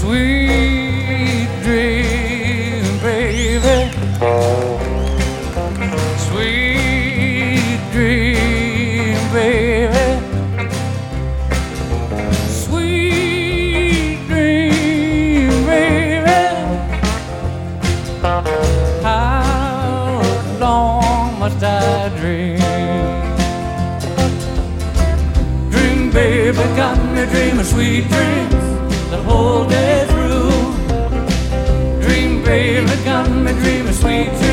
Sweet dream, baby. Sweet dream, baby. Sweet dream, baby. How long must I dream? Dream, baby, got me dreaming sweet dreams the whole day through. Dream, baby, got me dreaming sweet dreams.